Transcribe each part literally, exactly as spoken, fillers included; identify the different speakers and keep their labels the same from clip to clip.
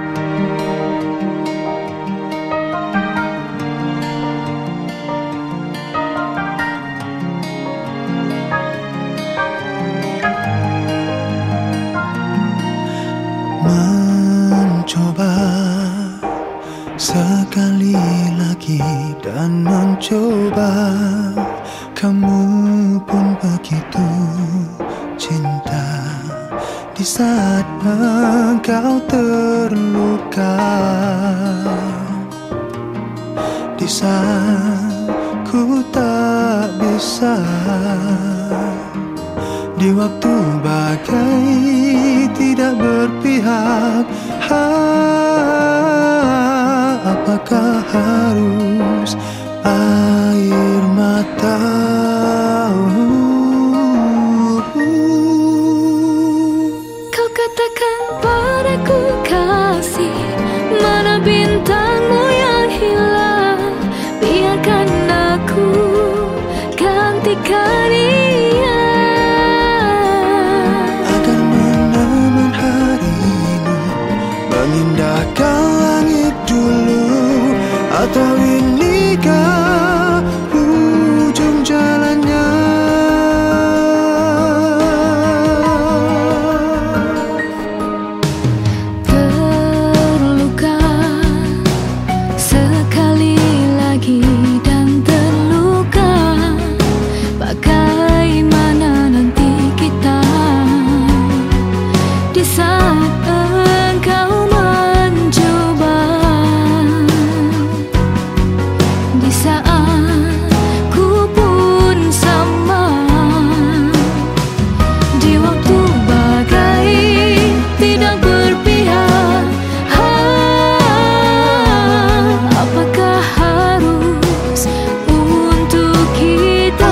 Speaker 1: Mencoba sekali lagi dan mencoba, kamu pun begitu cinta. Di saat engkau terluka, di saat ku tak bisa, di waktu bagai tidak berpihak. Ha, apakah harus air mata?
Speaker 2: Kau katakan padaku kasih, mana bintangmu yang hilang? Biarkan aku gantikan dia,
Speaker 1: agar meneman harimu, mengindahkan langit dulu. Atau inikah ujung jalannya?
Speaker 2: terluka sekali lagi dan terluka. Bagaimana nanti kita di saat engkau mencoba, di saat ku pun sama, di waktu bagai tidak berpihak. Ha, apakah harus untuk kita?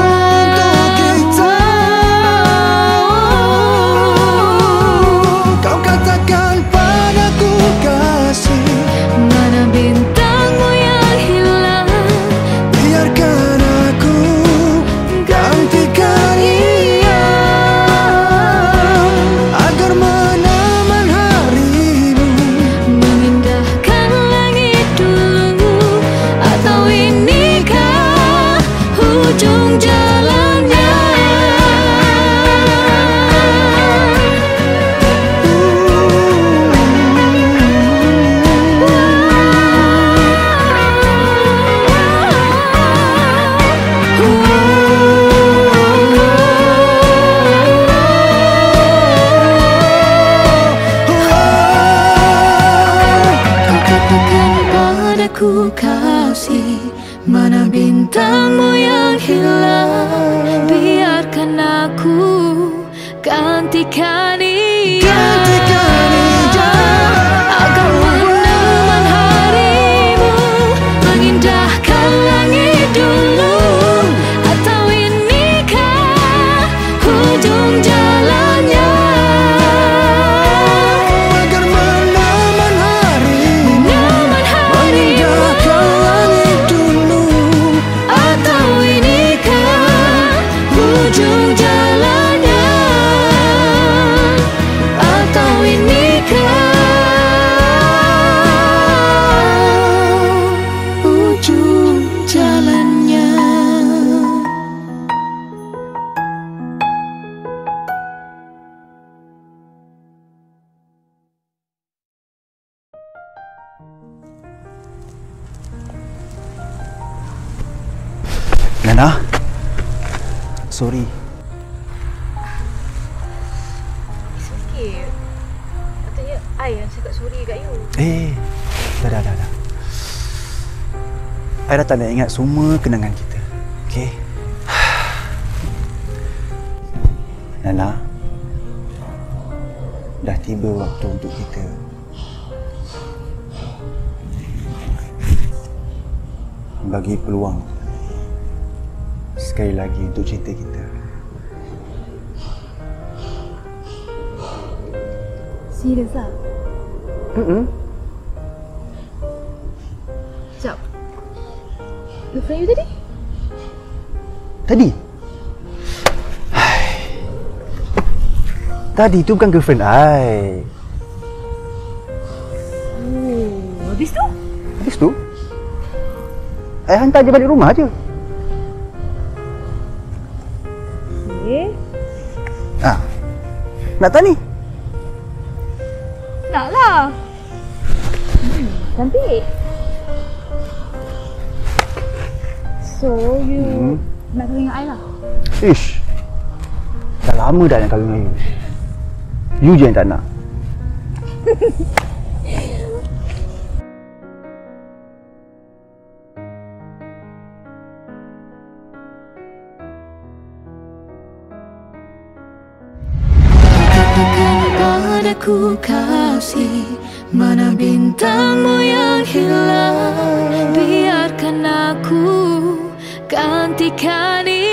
Speaker 1: Kau katakan padaku kasih,
Speaker 2: Mana bintangmu yang hilang?
Speaker 1: biarkan aku gantikan ia, agar meneman harimu,
Speaker 2: Mengindahkan langit dulu. Atau inikah ujung jalannya? Kau katakan padaku kasih, mana bintangmu yang hilang? Biarkan aku gantikan ia,
Speaker 1: gantikan ia,
Speaker 2: agar meneman harimu, mengindahkan langit dulu. Atau inikah ujung jalannya?
Speaker 1: agar meneman harimu,
Speaker 2: Meneman harimu,
Speaker 1: mengindahkan langit dulu.
Speaker 2: atau inikah ujung jalannya? Atau inikah ujung jalannya?
Speaker 3: Nana, sorry.
Speaker 4: Sikit. Katanya I yang cakap sorry kat you.
Speaker 3: Eh, dah dah dah dah. I dah tak nak ingat semua kenangan kita. Okay? Nana, dah tiba waktu untuk kita bagi peluang sekali lagi untuk cinta kita.
Speaker 4: Serius lah?
Speaker 3: Mm-mm.
Speaker 4: Sekejap. Girlfriend you tadi?
Speaker 3: Tadi? Tadi tu bukan girlfriend I.
Speaker 4: Habis tu?
Speaker 3: Habis tu, I hantar je balik rumah je.
Speaker 4: Eh,
Speaker 3: Ah, nak tak ni?
Speaker 4: naklah. Hmm, cantik. So, you
Speaker 3: Hmm.
Speaker 4: nak kahwin dengan I lah?
Speaker 3: Ish, dah lama dah nak kahwin dengan you. You je yang tak nak.
Speaker 2: Katakan padaku kasih, mana bintangmu yang hilang. Biarkan aku gantikan